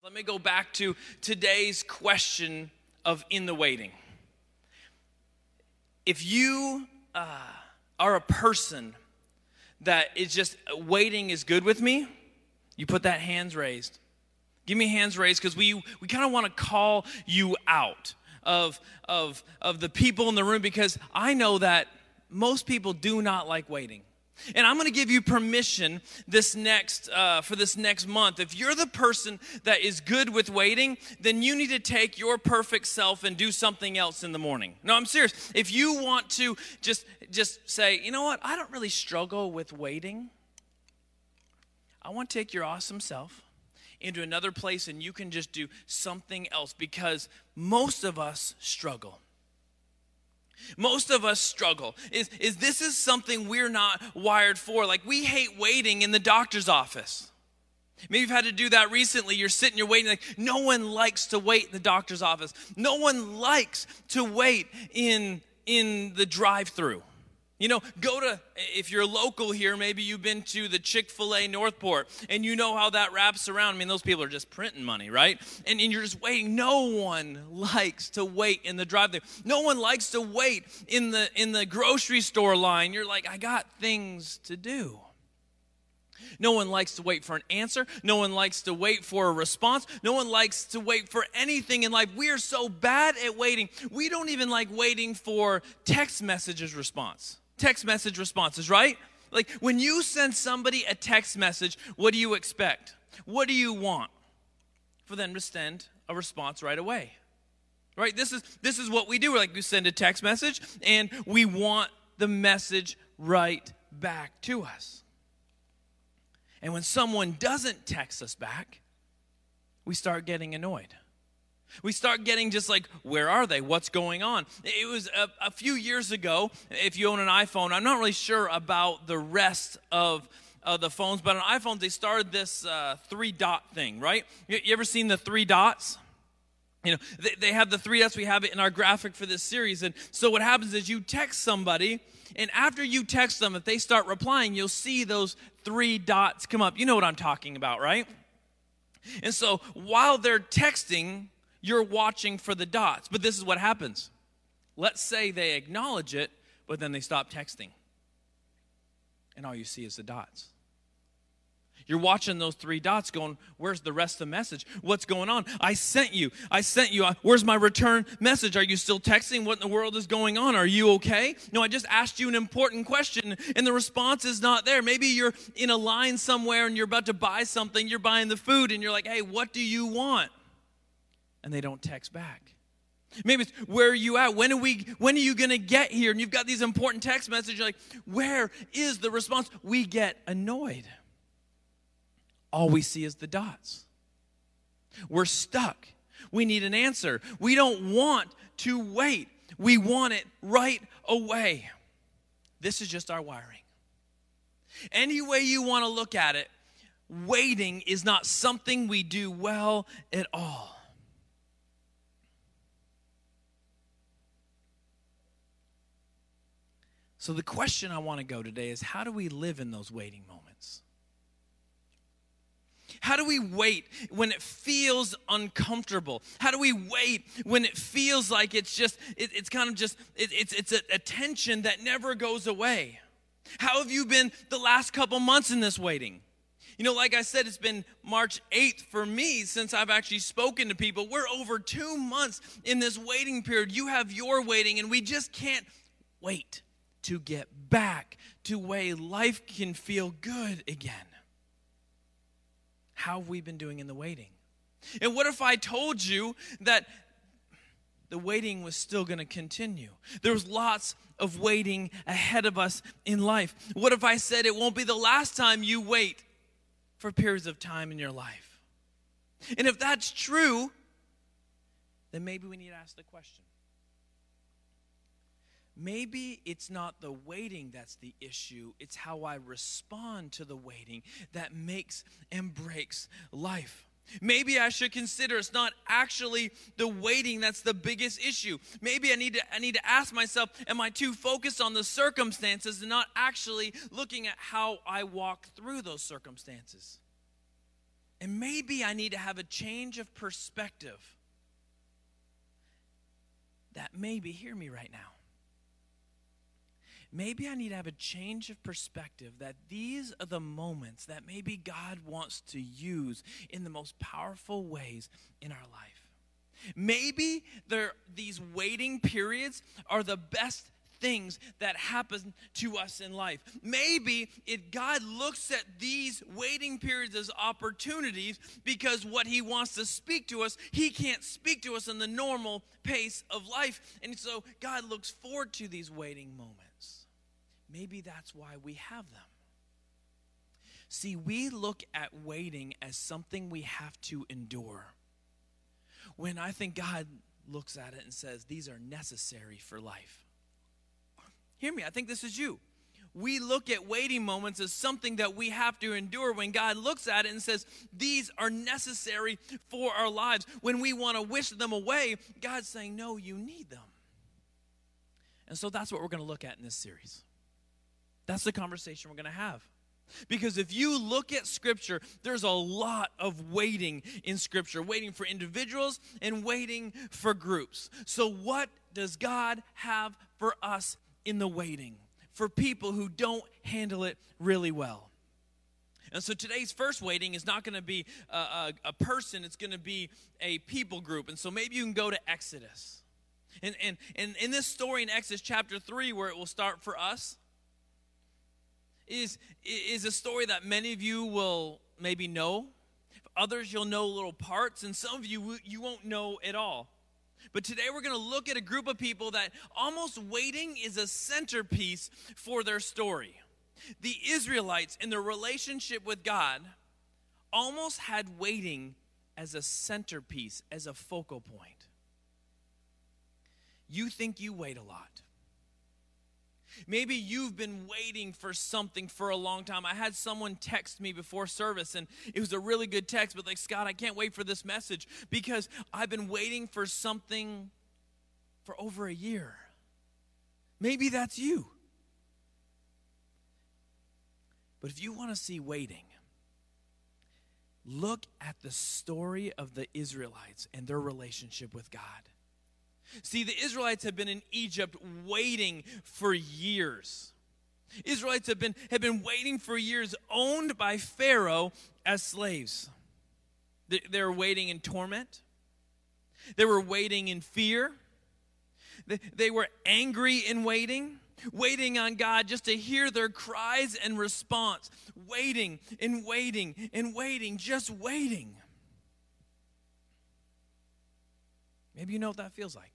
let me go back to today's question of in the waiting. If you are a person that is just waiting is good with me, you put that hands raised. Give me hands raised because we kind of want to call you out of the people in the room because I know that most people do not like waiting. And I'm going to give you permission for this next month. If you're the person that is good with waiting, then you need to take your perfect self and do something else in the morning. No, I'm serious. If you want to just say, you know what, I don't really struggle with waiting. I want to take your awesome self into another place and you can just do something else because most of us struggle. Most of us struggle. This is something we're not wired for. Like we hate waiting in the doctor's office. Maybe you've had to do that recently. You're sitting, you're waiting. Like no one likes to wait in the doctor's office. No one likes to wait in the drive-through. You know, if you're local here, maybe you've been to the Chick-fil-A Northport, and you know how that wraps around. I mean, those people are just printing money, right? And you're just waiting. No one likes to wait in the drive-thru. No one likes to wait in the grocery store line. You're like, I got things to do. No one likes to wait for an answer. No one likes to wait for a response. No one likes to wait for anything in life. We are so bad at waiting. We don't even like waiting for text messages responses, right? Like when you send somebody a text message, what do you expect? What do you want? For them to send a response right away. Right? This is what we do. We send a text message and we want the message right back to us. And when someone doesn't text us back, we start getting annoyed. We start getting just like, where are they? What's going on? It was a few years ago, if you own an iPhone, I'm not really sure about the rest of the phones, but on iPhones, they started this 3-dot thing, right? You ever seen the 3 dots? You know, they have the 3 dots. We have it in our graphic for this series. And so what happens is you text somebody, and after you text them, if they start replying, you'll see those 3 dots come up. You know what I'm talking about, right? And so while they're texting, you're watching for the dots. But this is what happens. Let's say they acknowledge it, but then they stop texting. And all you see is the dots. You're watching those 3 dots going, where's the rest of the message? What's going on? I sent you. Where's my return message? Are you still texting? What in the world is going on? Are you okay? No, I just asked you an important question, and the response is not there. Maybe you're in a line somewhere, and you're about to buy something. You're buying the food, and you're like, hey, what do you want? And they don't text back. Maybe it's, where are you at? When are you going to get here? And you've got these important text messages. You're like, where is the response? We get annoyed. All we see is the dots. We're stuck. We need an answer. We don't want to wait. We want it right away. This is just our wiring. Any way you want to look at it, waiting is not something we do well at all. So the question I want to go today is, how do we live in those waiting moments? How do we wait when it feels uncomfortable? How do we wait when it feels like it's a tension that never goes away? How have you been the last couple months in this waiting? You know, like I said, it's been March 8th for me since I've actually spoken to people. We're over 2 months in this waiting period. You have your waiting, and we just can't wait to get back to way life can feel good again. How have we been doing in the waiting? And what if I told you that the waiting was still going to continue? There was lots of waiting ahead of us in life. What if I said it won't be the last time you wait for periods of time in your life? And if that's true, then maybe we need to ask the question. Maybe it's not the waiting that's the issue. It's how I respond to the waiting that makes and breaks life. Maybe I should consider it's not actually the waiting that's the biggest issue. Maybe I need to ask myself, am I too focused on the circumstances and not actually looking at how I walk through those circumstances? And maybe I need to have a change of perspective. That maybe, hear me right now. Maybe I need to have a change of perspective that these are the moments that maybe God wants to use in the most powerful ways in our life. Maybe these waiting periods are the best things that happen to us in life. Maybe if God looks at these waiting periods as opportunities because what he wants to speak to us, he can't speak to us in the normal pace of life. And so God looks forward to these waiting moments. Maybe that's why we have them. See, we look at waiting as something we have to endure. When I think God looks at it and says, these are necessary for life. Hear me, I think this is you. We look at waiting moments as something that we have to endure when God looks at it and says, these are necessary for our lives. When we want to wish them away, God's saying, no, you need them. And so that's what we're going to look at in this series. That's the conversation we're going to have. Because if you look at Scripture, there's a lot of waiting in Scripture. Waiting for individuals and waiting for groups. So what does God have for us in the waiting? For people who don't handle it really well. And so today's first waiting is not going to be a person. It's going to be a people group. And so maybe you can go to Exodus. And in this story in Exodus chapter 3, where it will start for us, is a story that many of you will maybe know. Others, you'll know little parts, and some of you won't know at all. But today we're going to look at a group of people that almost waiting is a centerpiece for their story. The Israelites, in their relationship with God, almost had waiting as a centerpiece, as a focal point. You think you wait a lot. Maybe you've been waiting for something for a long time. I had someone text me before service, and it was a really good text, but like, Scott, I can't wait for this message because I've been waiting for something for over a year. Maybe that's you. But if you want to see waiting, look at the story of the Israelites and their relationship with God. See, the Israelites have been in Egypt waiting for years. Israelites have been waiting for years, owned by Pharaoh as slaves. They were waiting in torment. They were waiting in fear. They were angry in waiting on God just to hear their cries and response. Waiting and waiting and waiting, just waiting. Maybe you know what that feels like.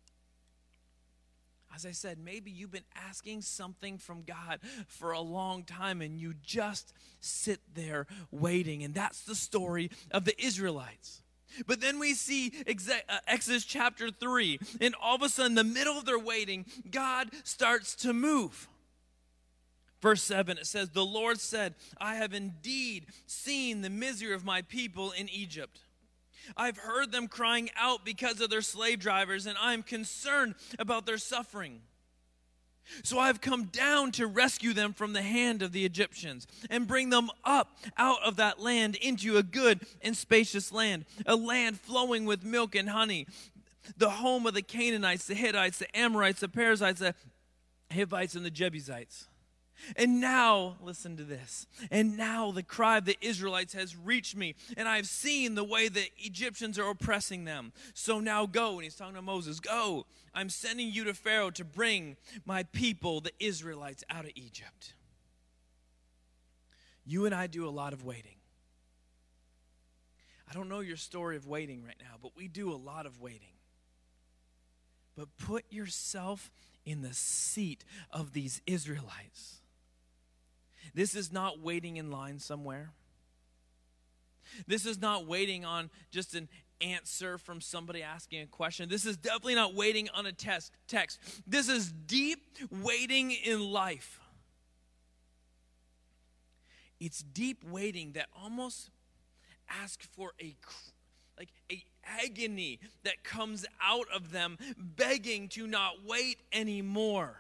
As I said, maybe you've been asking something from God for a long time and you just sit there waiting. And that's the story of the Israelites. But then we see Exodus chapter 3, and all of a sudden, in the middle of their waiting, God starts to move. Verse 7, it says, "The Lord said, I have indeed seen the misery of my people in Egypt. I've heard them crying out because of their slave drivers, and I am concerned about their suffering. So I have come down to rescue them from the hand of the Egyptians and bring them up out of that land into a good and spacious land, a land flowing with milk and honey, the home of the Canaanites, the Hittites, the Amorites, the Perizzites, the Hivites, and the Jebusites. And now," listen to this, "and now the cry of the Israelites has reached me, and I have seen the way the Egyptians are oppressing them. So now go," and he's talking to Moses, "Go, I'm sending you to Pharaoh to bring my people, the Israelites, out of Egypt." You and I do a lot of waiting. I don't know your story of waiting right now, but we do a lot of waiting. But put yourself in the seat of these Israelites. This is not waiting in line somewhere. This is not waiting on just an answer from somebody asking a question. This is definitely not waiting on a text. This is deep waiting in life. It's deep waiting that almost asks for a agony that comes out of them, begging to not wait anymore.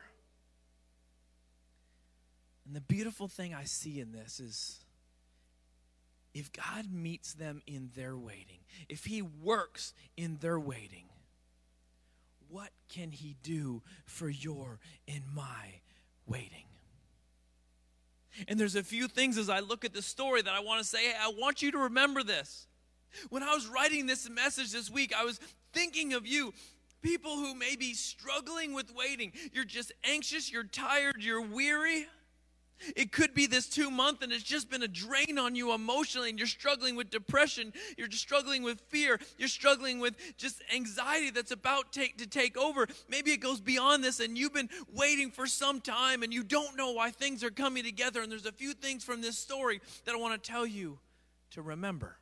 And the beautiful thing I see in this is if God meets them in their waiting, if he works in their waiting, what can he do for your and my waiting? And there's a few things as I look at the story that I want to say, hey, I want you to remember this. When I was writing this message this week, I was thinking of you, people who may be struggling with waiting. You're just anxious, you're tired, you're weary. It could be this 2-month and it's just been a drain on you emotionally, and you're struggling with depression, you're just struggling with fear, you're struggling with just anxiety that's about to take over. Maybe it goes beyond this and you've been waiting for some time and you don't know why things are coming together. And there's a few things from this story that I want to tell you to remember.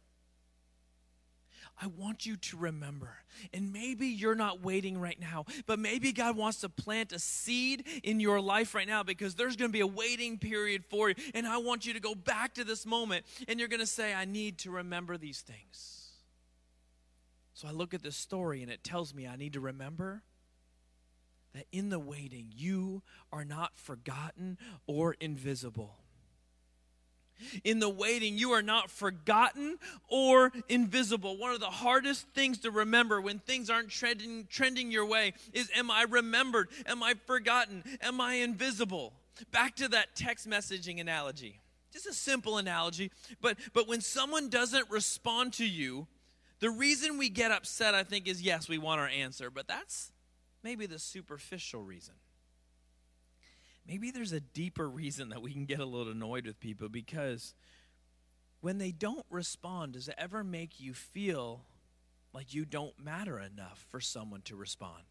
I want you to remember, and maybe you're not waiting right now, but maybe God wants to plant a seed in your life right now, because there's going to be a waiting period for you, and I want you to go back to this moment, and you're going to say, I need to remember these things. So I look at this story, and it tells me I need to remember that in the waiting, you are not forgotten or invisible. In the waiting, you are not forgotten or invisible. One of the hardest things to remember when things aren't trending your way is, am I remembered? Am I forgotten? Am I invisible? Back to that text messaging analogy. Just a simple analogy. But when someone doesn't respond to you, the reason we get upset, I think, is yes, we want our answer. But that's maybe the superficial reason. Maybe there's a deeper reason that we can get a little annoyed with people, because when they don't respond, does it ever make you feel like you don't matter enough for someone to respond?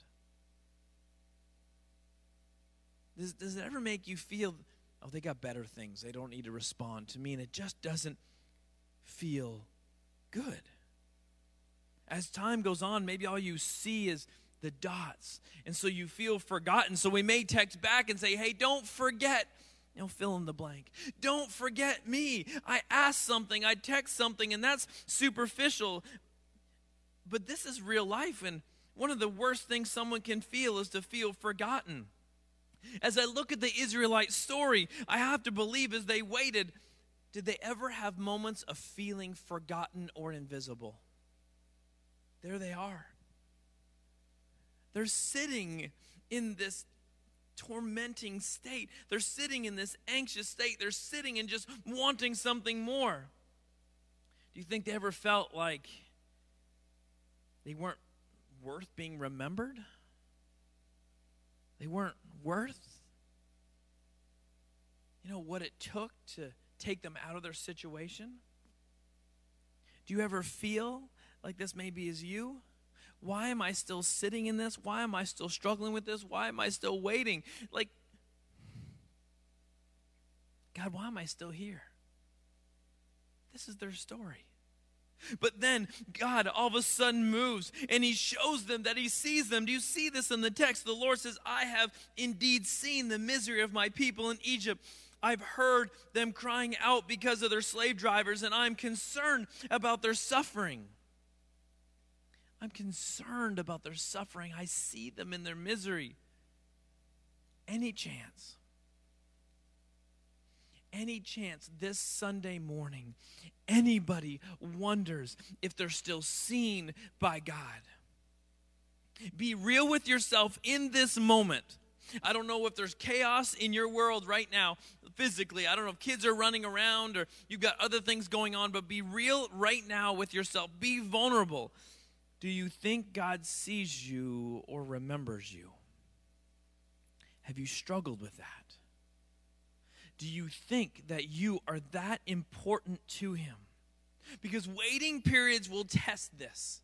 Does it ever make you feel, oh, they got better things, they don't need to respond to me, and it just doesn't feel good? As time goes on, maybe all you see is the dots, and so you feel forgotten. So we may text back and say, hey, don't forget, fill in the blank. Don't forget me. I asked something, I text something, and that's superficial. But this is real life, and one of the worst things someone can feel is to feel forgotten. As I look at the Israelite story, I have to believe as they waited, did they ever have moments of feeling forgotten or invisible? There they are. They're sitting in this tormenting state. They're sitting in this anxious state. They're sitting and just wanting something more. Do you think they ever felt like they weren't worth being remembered? They weren't worth, what it took to take them out of their situation? Do you ever feel like this maybe is you? Why am I still sitting in this? Why am I still struggling with this? Why am I still waiting? Like, God, why am I still here? This is their story. But then God all of a sudden moves and he shows them that he sees them. Do you see this in the text? The Lord says, I have indeed seen the misery of my people in Egypt. I've heard them crying out because of their slave drivers, and I'm concerned about their suffering. I'm concerned about their suffering. I see them in their misery. Any chance this Sunday morning, anybody wonders if they're still seen by God? Be real with yourself in this moment. I don't know if there's chaos in your world right now, physically. I don't know if kids are running around or you've got other things going on, but be real right now with yourself. Be vulnerable. Do you think God sees you or remembers you? Have you struggled with that? Do you think that you are that important to him? Because waiting periods will test this.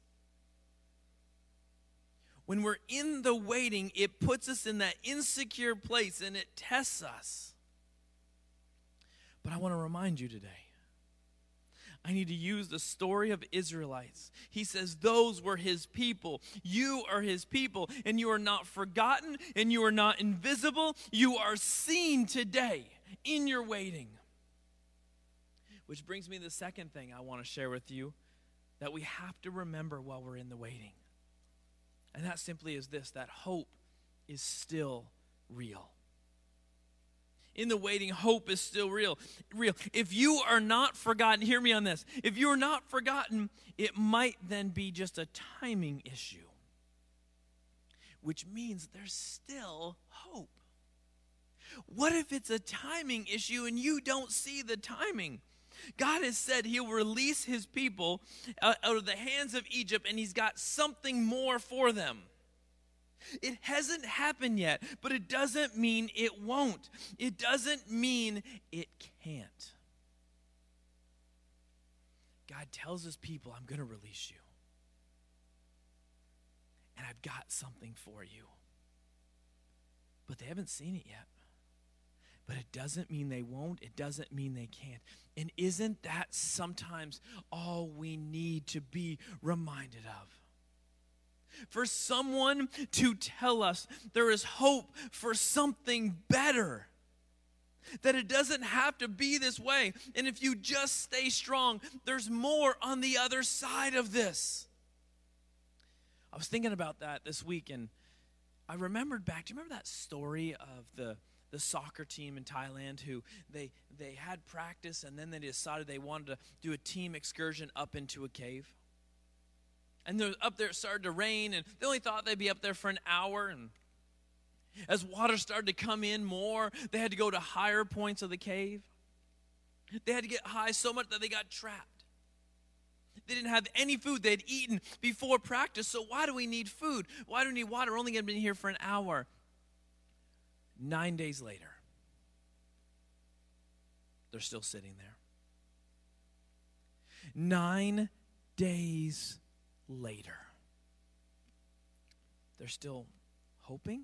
When we're in the waiting, it puts us in that insecure place and it tests us. But I want to remind you today, I need to use the story of Israelites. He says those were his people. You are his people, and you are not forgotten, and you are not invisible. You are seen today in your waiting. Which brings me to the second thing I want to share with you that we have to remember while we're in the waiting. And that simply is this, that hope is still real. In the waiting, hope is still real. If you are not forgotten, hear me on this. If you are not forgotten, it might then be just a timing issue, which means there's still hope. What if it's a timing issue and you don't see the timing? God has said he'll release his people out of the hands of Egypt, and he's got something more for them. It hasn't happened yet, but it doesn't mean it won't. It doesn't mean it can't. God tells his people, I'm going to release you. And I've got something for you. But they haven't seen it yet. But it doesn't mean they won't. It doesn't mean they can't. And isn't that sometimes all we need to be reminded of? For someone to tell us there is hope for something better. That it doesn't have to be this way. And if you just stay strong, there's more on the other side of this. I was thinking about that this week, and I remembered back. Do you remember that story of the soccer team in Thailand who they had practice, and then they decided they wanted to do a team excursion up into a cave? And they're up there, it started to rain, and they only thought they'd be up there for an hour. And as water started to come in more, they had to go to higher points of the cave. They had to get high so much that they got trapped. They didn't have any food. They had eaten before practice, so why do we need food? Why do we need water? We're only going to be here for an hour. 9 days later, they're still sitting there. 9 days later, they're still hoping.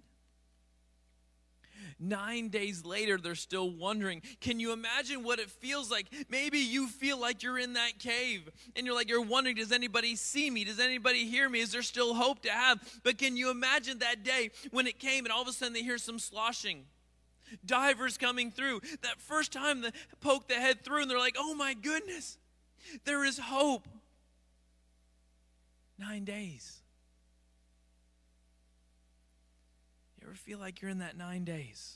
9 days later, they're still wondering. Can you imagine what it feels like? Maybe you feel like you're in that cave and you're wondering, does anybody see me? Does anybody hear me? Is there still hope to have? But can you imagine that day when it came and all of a sudden they hear some sloshing? Divers coming through. That first time they poke the head through and they're like, oh my goodness, there is hope. 9 days. You ever feel like you're in that 9 days?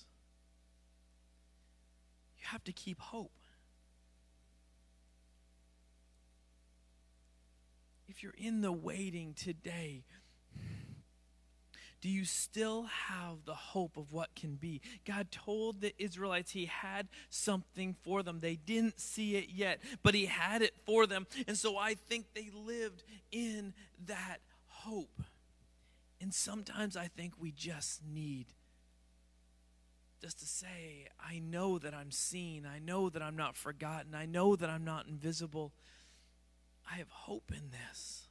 You have to keep hope. If you're in the waiting today, do you still have the hope of what can be? God told the Israelites he had something for them. They didn't see it yet, but he had it for them. And so I think they lived in that hope. And sometimes I think we just need just to say, I know that I'm seen. I know that I'm not forgotten. I know that I'm not invisible. I have hope in this.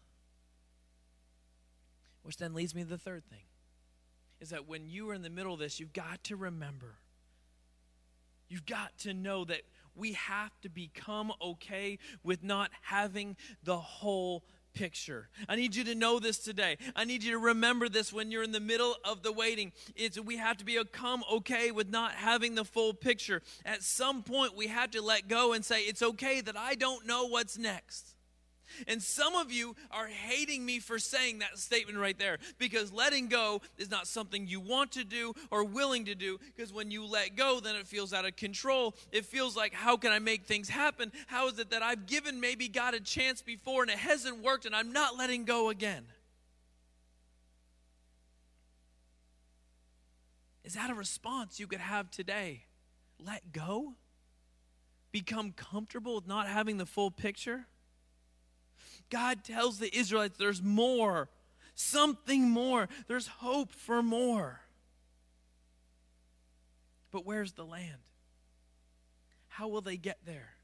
Which then leads me to the third thing. Is that when you are in the middle of this, you've got to remember. You've got to know that we have to become okay with not having the whole picture. I need you to know this today. I need you to remember this when you're in the middle of the waiting. We have to become okay with not having the full picture. At some point, we have to let go and say, it's okay that I don't know what's next. And some of you are hating me for saying that statement right there, because letting go is not something you want to do or willing to do, because when you let go, then it feels out of control. It feels like, how can I make things happen? How is it that I've given maybe God a chance before and it hasn't worked and I'm not letting go again? Is that a response you could have today? Let go? Become comfortable with not having the full picture? God tells the Israelites there's more, something more. There's hope for more. But where's the land? How will they get there?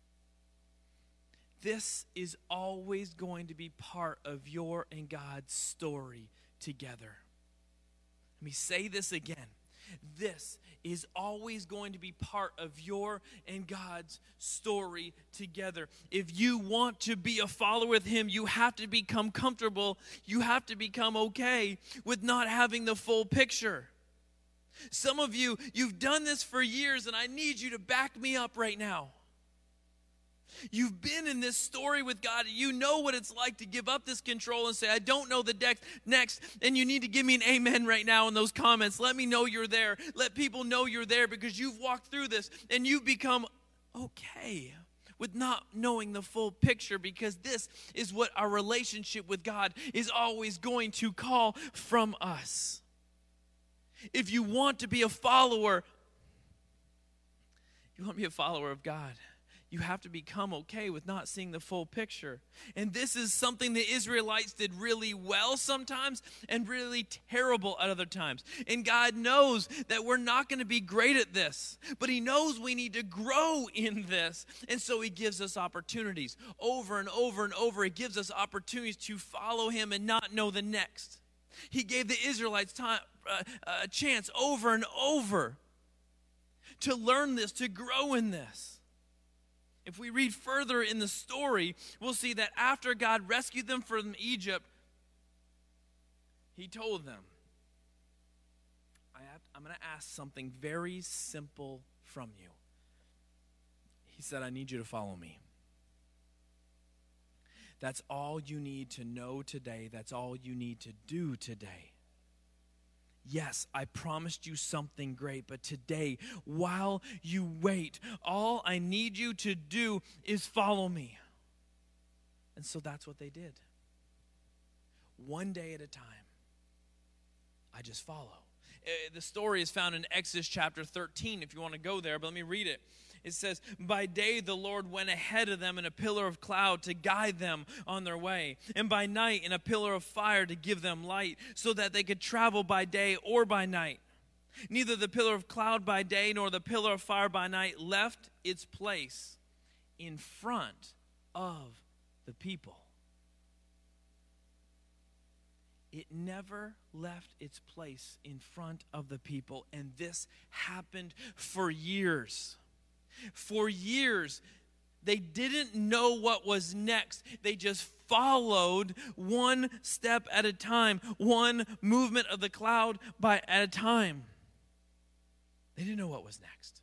This is always going to be part of your and God's story together. Let me say this again. This is always going to be part of your and God's story together. If you want to be a follower with him, you have to become comfortable. You have to become okay with not having the full picture. Some of you, you've done this for years, and I need you to back me up right now. You've been in this story with God. You know what it's like to give up this control and say, I don't know the next. And you need to give me an amen right now in those comments. Let me know you're there. Let people know you're there because you've walked through this and you've become okay with not knowing the full picture, because this is what our relationship with God is always going to call from us. If you want to be a follower, of God, you have to become okay with not seeing the full picture. And this is something the Israelites did really well sometimes and really terrible at other times. And God knows that we're not going to be great at this, but he knows we need to grow in this. And so he gives us opportunities over and over and over. He gives us opportunities to follow him and not know the next. He gave the Israelites a chance over and over to learn this, to grow in this. If we read further in the story, we'll see that after God rescued them from Egypt, he told them, I'm going to ask something very simple from you. He said, I need you to follow me. That's all you need to know today. That's all you need to do today. Yes, I promised you something great, but today, while you wait, all I need you to do is follow me. And so that's what they did. One day at a time, I just follow. The story is found in Exodus chapter 13, if you want to go there, but let me read it. It says, by day the Lord went ahead of them in a pillar of cloud to guide them on their way, and by night in a pillar of fire to give them light, so that they could travel by day or by night. Neither the pillar of cloud by day nor the pillar of fire by night left its place in front of the people. It never left its place in front of the people, and this happened for years. For years, they didn't know what was next. They just followed one step at a time, one movement of the cloud at a time. They didn't know what was next.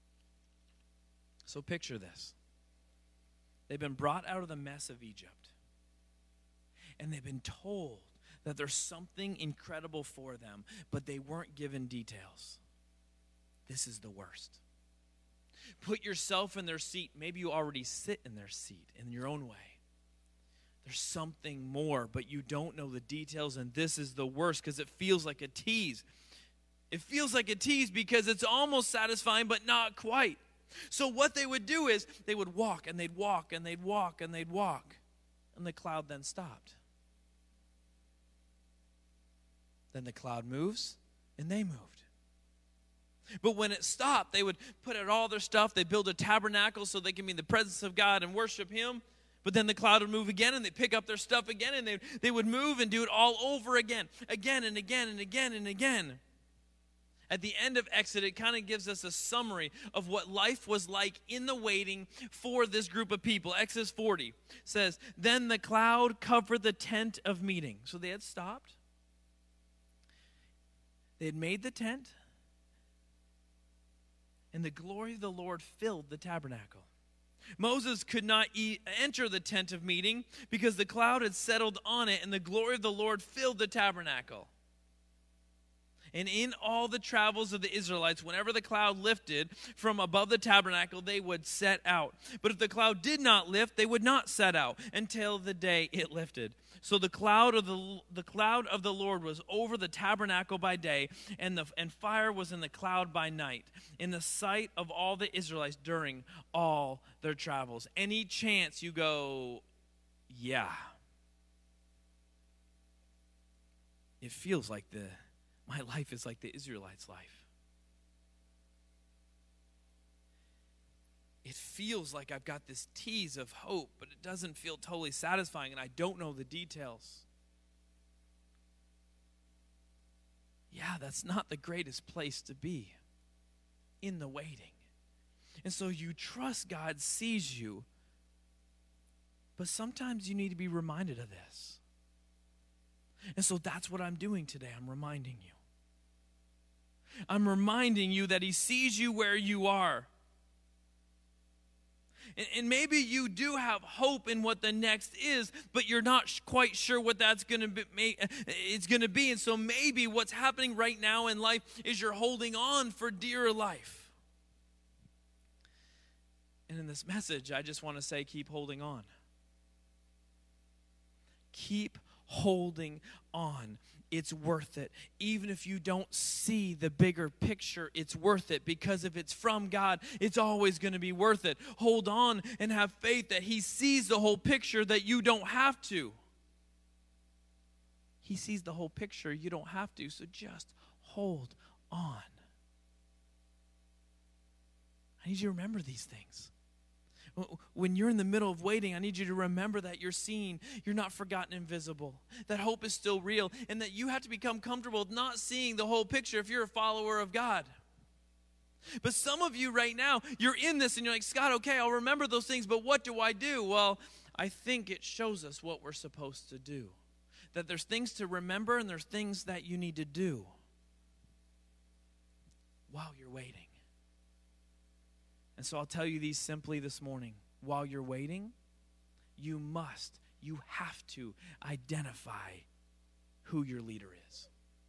So picture this. They've been brought out of the mess of Egypt, and they've been told that there's something incredible for them, but they weren't given details. This is the worst. Put yourself in their seat. Maybe you already sit in their seat in your own way. There's something more, but you don't know the details, and this is the worst because it feels like a tease. It feels like a tease because it's almost satisfying, but not quite. So what they would do is they would walk, and they'd walk, and they'd walk, and they'd walk, and the cloud then stopped. Then the cloud moves, and they moved. But when it stopped, they would put out all their stuff. They build a tabernacle so they can be in the presence of God and worship him. But then the cloud would move again, and they'd pick up their stuff again, and they would move and do it all over again and again and again and again. At the end of Exodus, it kind of gives us a summary of what life was like in the waiting for this group of people. Exodus 40 says, then the cloud covered the tent of meeting. So they had stopped. They had made the tent. And the glory of the Lord filled the tabernacle. Moses could not enter the tent of meeting because the cloud had settled on it, and the glory of the Lord filled the tabernacle. And in all the travels of the Israelites, whenever the cloud lifted from above the tabernacle, they would set out. But if the cloud did not lift, they would not set out until the day it lifted. So the cloud of the Lord was over the tabernacle by day, and fire was in the cloud by night, in the sight of all the Israelites during all their travels. Any chance you go, yeah, it feels like my life is like the Israelites' life. It feels like I've got this tease of hope, but it doesn't feel totally satisfying, and I don't know the details. Yeah, that's not the greatest place to be, in the waiting. And so you trust God sees you, but sometimes you need to be reminded of this. And so that's what I'm doing today. I'm reminding you. I'm reminding you that he sees you where you are. And maybe you do have hope in what the next is, but you're not quite sure what that's going to be. And so maybe what's happening right now in life is you're holding on for dear life. And in this message, I just want to say, keep holding on. Keep holding on. It's worth it. Even if you don't see the bigger picture, it's worth it, because if it's from God, it's always going to be worth it. Hold on and have faith that He sees the whole picture, that you don't have to. He sees the whole picture. You don't have to. So just hold on. I need you to remember these things. When you're in the middle of waiting, I need you to remember that you're seen, you're not forgotten, invisible, that hope is still real, and that you have to become comfortable with not seeing the whole picture if you're a follower of God. But some of you right now, you're in this and you're like, Scott, okay, I'll remember those things, but what do I do? Well, I think it shows us what we're supposed to do. That there's things to remember and there's things that you need to do while you're waiting. And so I'll tell you these simply this morning. While you're waiting, you have to identify who your leader is.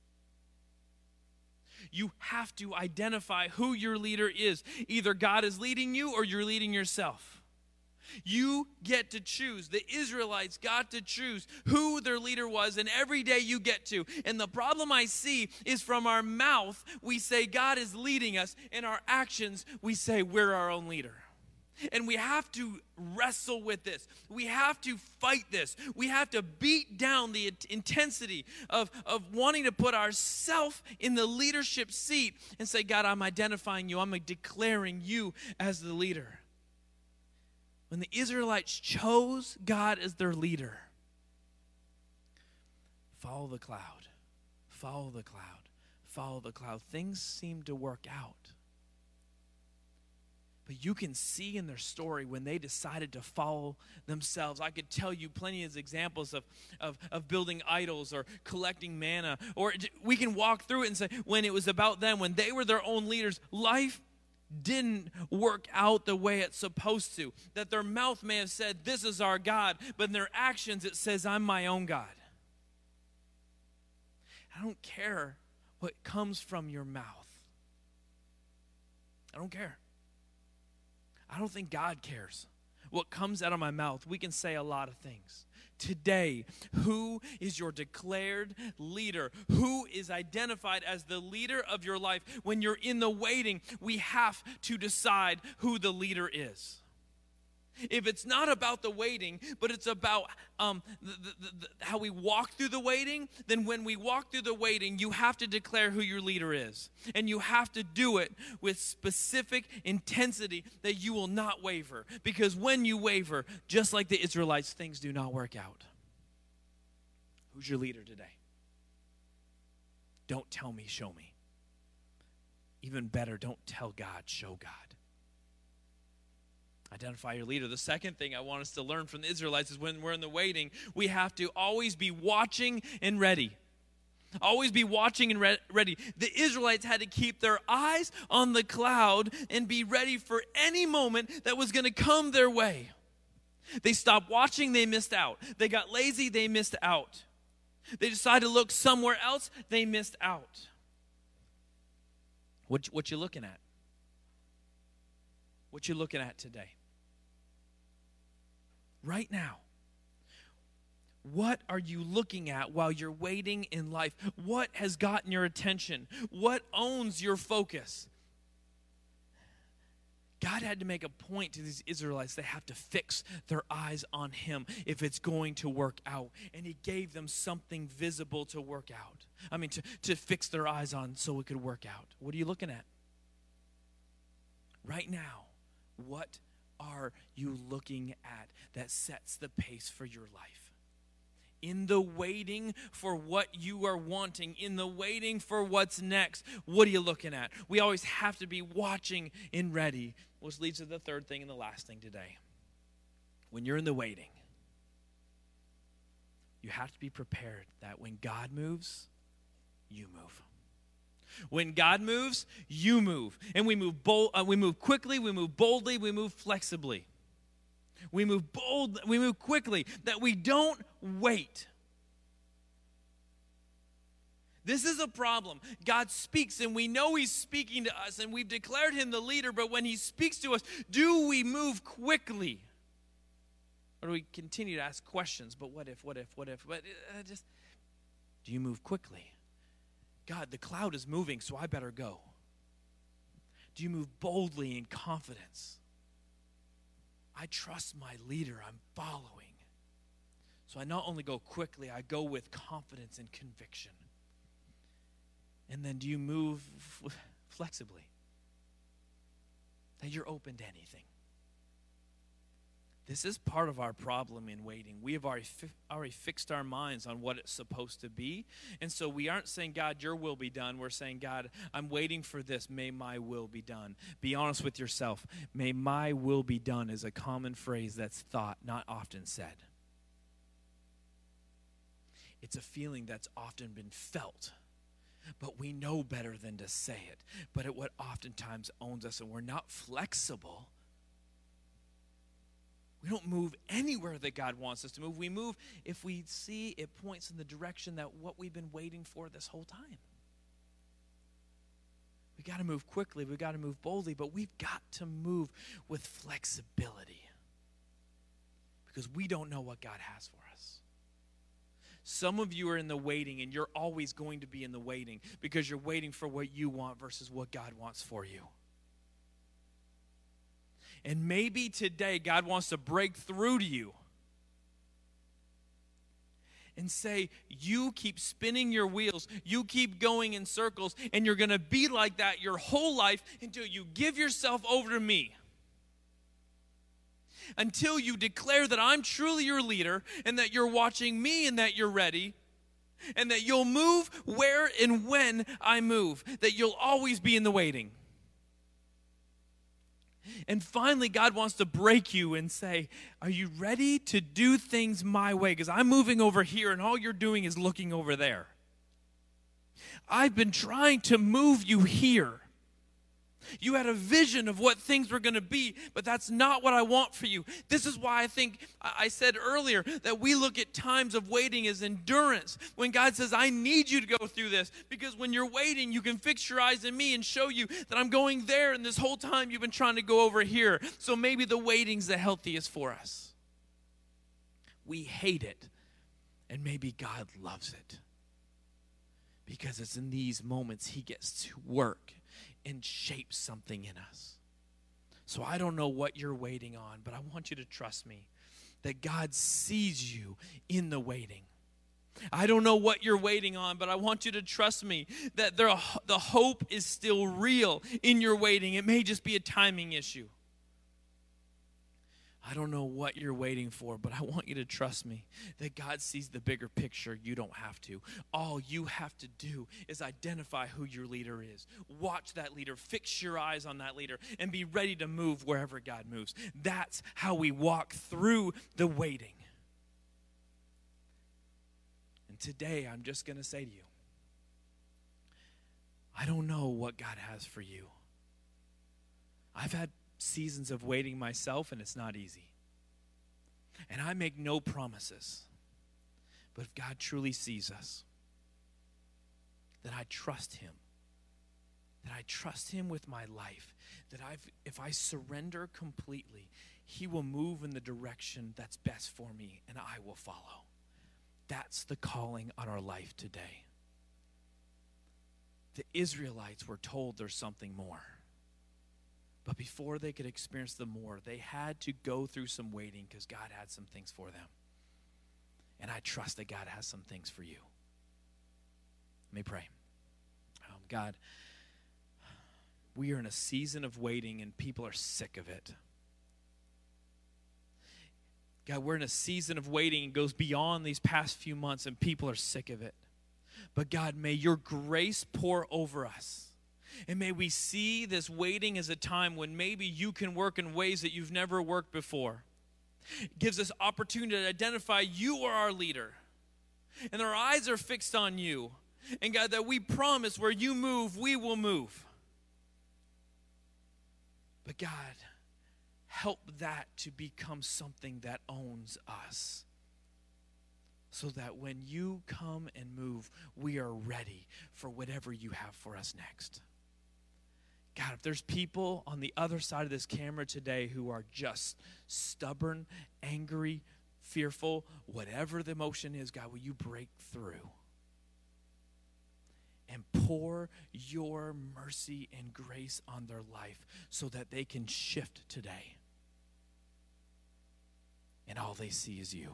You have to identify who your leader is. Either God is leading you or you're leading yourself. You get to choose. The Israelites got to choose who their leader was, and every day you get to. And the problem I see is from our mouth, we say God is leading us. In our actions, we say we're our own leader. And we have to wrestle with this. We have to fight this. We have to beat down the intensity of wanting to put ourselves in the leadership seat and say, God, I'm identifying you. I'm declaring you as the leader. When the Israelites chose God as their leader, follow the cloud, follow the cloud, follow the cloud. Things seem to work out. But you can see in their story when they decided to follow themselves. I could tell you plenty of examples of building idols or collecting manna. Or we can walk through it and say, when it was about them, when they were their own leaders, life didn't work out the way it's supposed to. That their mouth may have said, this is our God, but in their actions it says, I'm my own God. I don't care what comes from your mouth. I don't care. I don't think God cares what comes out of my mouth. We can say a lot of things. Today, who is your declared leader? Who is identified as the leader of your life? When you're in the waiting, we have to decide who the leader is. If it's not about the waiting, but it's about how we walk through the waiting, then when we walk through the waiting, you have to declare who your leader is. And you have to do it with specific intensity that you will not waver. Because when you waver, just like the Israelites, things do not work out. Who's your leader today? Don't tell me, show me. Even better, don't tell God, show God. Identify your leader. The second thing I want us to learn from the Israelites is when we're in the waiting, we have to always be watching and ready. Always be watching and ready. The Israelites had to keep their eyes on the cloud and be ready for any moment that was going to come their way. They stopped watching, they missed out. They got lazy, they missed out. They decided to look somewhere else, they missed out. What you looking at? What you looking at today? Right now. What are you looking at while you're waiting in life? What has gotten your attention? What owns your focus? God had to make a point to these Israelites. They have to fix their eyes on Him if it's going to work out. And He gave them something visible to work out. To fix their eyes on so it could work out. What are you looking at? Right now, what are you looking at that sets the pace for your life? In the waiting for what you are wanting, in the waiting for what's next, what are you looking at? We always have to be watching and ready, which leads to the third thing and the last thing today. When you're in the waiting, you have to be prepared that when God moves, you move. When God moves, you move. And we move quickly, we move boldly, we move flexibly. We move bold, we move quickly, that we don't wait. This is a problem. God speaks, and we know he's speaking to us, and we've declared him the leader, but when he speaks to us, do we move quickly? Or do we continue to ask questions, but what if? But do you move quickly? God, the cloud is moving, so I better go. Do you move boldly in confidence? I trust my leader, I'm following. So I not only go quickly, I go with confidence and conviction. And then do you move flexibly? That you're open to anything. This is part of our problem in waiting. We have already fixed our minds on what it's supposed to be. And so we aren't saying, God, your will be done. We're saying, God, I'm waiting for this. May my will be done. Be honest with yourself. May my will be done is a common phrase that's thought, not often said. It's a feeling that's often been felt. But we know better than to say it. But it what oftentimes owns us, and we're not flexible. We don't move anywhere that God wants us to move. We move if we see it points in the direction that what we've been waiting for this whole time. We got to move quickly. We got to move boldly, but we've got to move with flexibility because we don't know what God has for us. Some of you are in the waiting, and you're always going to be in the waiting because you're waiting for what you want versus what God wants for you. And maybe today God wants to break through to you and say, you keep spinning your wheels, you keep going in circles, and you're going to be like that your whole life until you give yourself over to me. Until you declare that I'm truly your leader and that you're watching me and that you're ready and that you'll move where and when I move, that you'll always be in the waiting. And finally, God wants to break you and say, are you ready to do things my way? Because I'm moving over here and all you're doing is looking over there. I've been trying to move you here. You had a vision of what things were going to be, but that's not what I want for you. This is why I think I said earlier that we look at times of waiting as endurance. When God says, I need you to go through this, because when you're waiting, you can fix your eyes on me and show you that I'm going there, and this whole time you've been trying to go over here. So maybe the waiting's the healthiest for us. We hate it, and maybe God loves it. Because it's in these moments he gets to work and shape something in us. So I don't know what you're waiting on, but I want you to trust me that God sees you in the waiting. I don't know what you're waiting on, but I want you to trust me that the hope is still real in your waiting. It may just be a timing issue. I don't know what you're waiting for, but I want you to trust me that God sees the bigger picture. You don't have to. All you have to do is identify who your leader is. Watch that leader. Fix your eyes on that leader and be ready to move wherever God moves. That's how we walk through the waiting. And today, I'm just going to say to you, I don't know what God has for you. I've had seasons of waiting myself, and it's not easy. And I make no promises. But if God truly sees us, that I trust him. That I trust him with my life. That if I surrender completely, he will move in the direction that's best for me, and I will follow. That's the calling on our life today. The Israelites were told there's something more. But before they could experience the more, they had to go through some waiting because God had some things for them. And I trust that God has some things for you. Let me pray. God, we are in a season of waiting and people are sick of it. God, we're in a season of waiting and goes beyond these past few months and people are sick of it. But God, may your grace pour over us. And may we see this waiting as a time when maybe you can work in ways that you've never worked before. It gives us opportunity to identify you are our leader. And our eyes are fixed on you. And God, that we promise where you move, we will move. But God, help that to become something that owns us, so that when you come and move, we are ready for whatever you have for us next. God, if there's people on the other side of this camera today who are just stubborn, angry, fearful, whatever the emotion is, God, will you break through and pour your mercy and grace on their life so that they can shift today and all they see is you.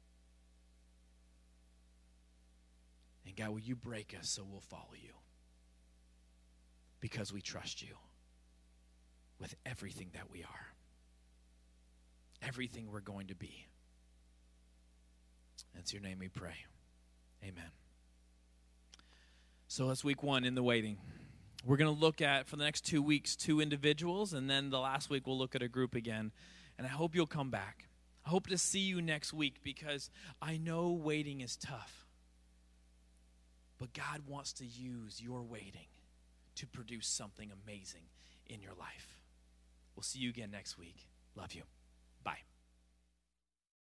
And God, will you break us so we'll follow you? Because we trust you with everything that we are, everything we're going to be. It's your name we pray. Amen. So that's week 1 in the waiting. We're going to look at, for the next 2 weeks, 2 individuals, and then the last week we'll look at a group again. And I hope you'll come back. I hope to see you next week, because I know waiting is tough. But God wants to use your waiting to produce something amazing in your life. We'll see you again next week. Love you.